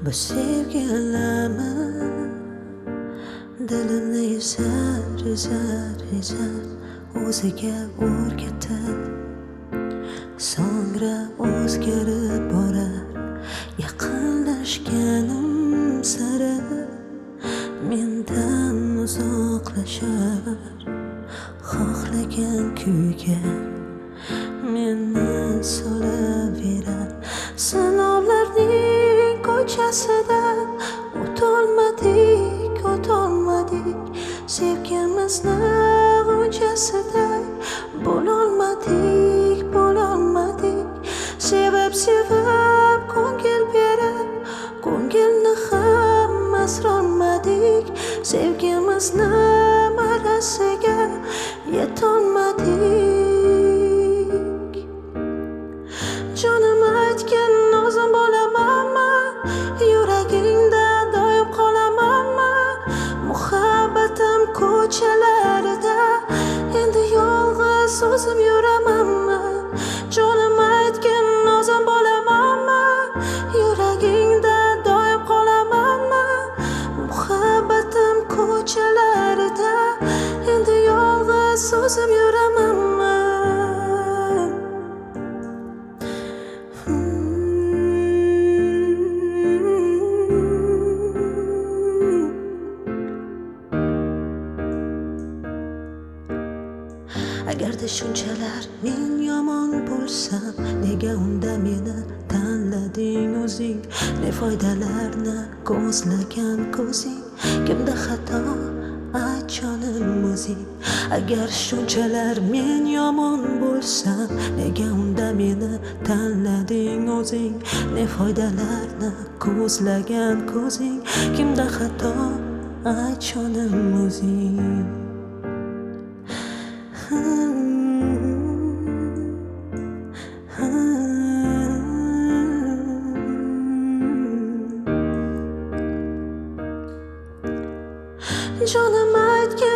Bu sevgilarmi dilimni ezar o'ziga o'rgatib, so'ngra o'zgarib borar. Yaqinlashganim sari mendan uzoqlashar, xohlagan kuyga meni solaverar. Sinovlarning ko'chasida o'tolmadik, sevgimizni g'unchasiday bo'lolmadik. Sevib ko'ngil berib, ko'ngilni ham asrolmadik. Sevgimizni marasiga yetolmadik. Jonim aytgan nozim bo'lamanmi, yuragingda doim qolamanmi? Muhabbatim ko'chalarida endi yolg'iz o'zim yuramanmi? Jonim aytgan nozim bo'lamanmi, yuragingda doim qolamanmi? Muhabbatim ko'chalarida endi yolg'iz o'zim yuramanmi? Agarda shunchalar men yomon bo'lsam, nega unda meni tanlading o'zing? Ne foydalarni ko'zlagan ko'zing? Kimda xato, ayt jonim o'zing. Agar shunchalar men yomon bo'lsam, nega unda meni tanlading o'zing? Ne foydalarni ko'zlagan ko'zing? Kimda xato, ayt jonim o'zing. Jonim aytgan